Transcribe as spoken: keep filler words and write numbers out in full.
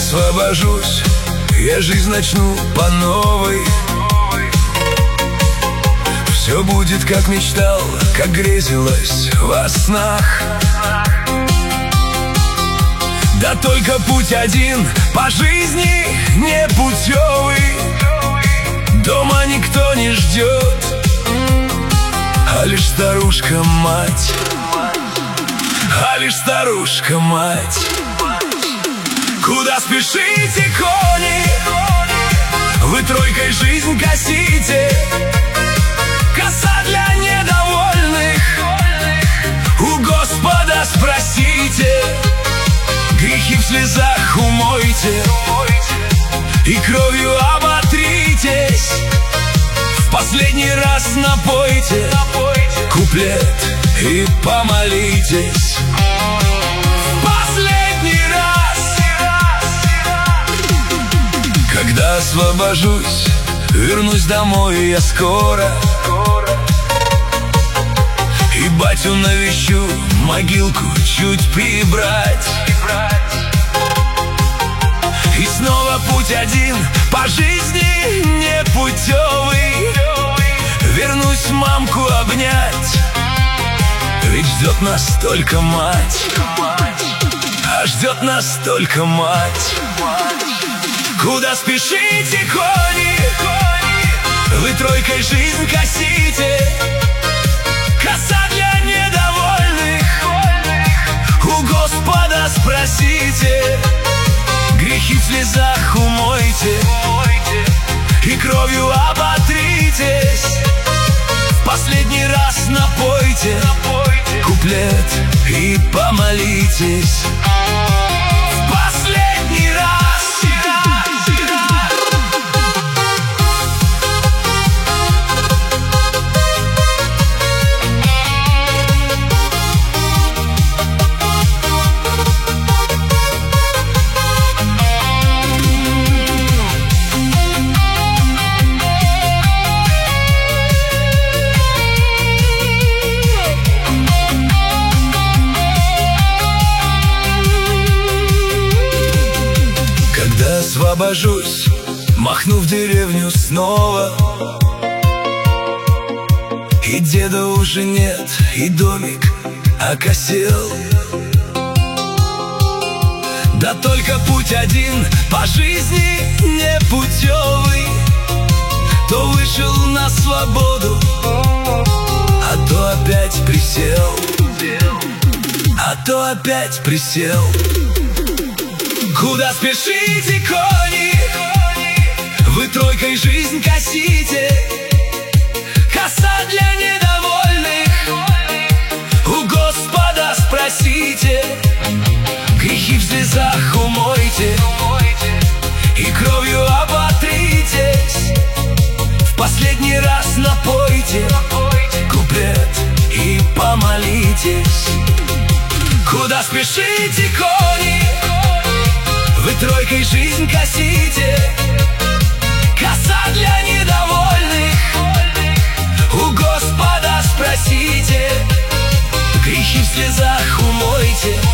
освобожусь, я жизнь начну по новой. Все будет, как мечтал, как грезилось во снах. Да только путь один по жизни непутевый. Дома никто не ждет, а лишь старушка-мать, а лишь старушка-мать. Куда спешите, кони? Вы тройкой жизнь косите. Коса для недовольных, у Господа спросите. Грехи в слезах умойте и кровью оботритесь. В последний раз напойте куплет и помолитесь. В последний раз. Когда освобожусь, вернусь домой я скоро. И батю навещу, могилку чуть прибрать. И снова путь один по жизни непутевый. Вернусь мамку обнять, ведь ждет нас только мать. А ждет нас только мать. Куда спешите, кони? Вы тройкой жизнь косите. Коса для недовольных, у Господа спросите. Грехи в слезах умойте и кровью оботритесь. В последний раз напойте куплет и помолитесь. В последний раз. Освобожусь, махну в деревню снова. И деда уже нет, и домик окосел. Да только путь один по жизни непутевый. То вышел на свободу, а то опять присел. А то опять присел. Куда спешите, кони? Вы тройкой жизнь косите. Коса для недовольных, у Господа спросите. Грехи в слезах умойте и кровью оботритесь. В последний раз напойте куплет и помолитесь. Куда спешите, кони? Вы тройкой жизнь косите. Коса для недовольных, у Господа спросите. Грехи в слезах умойте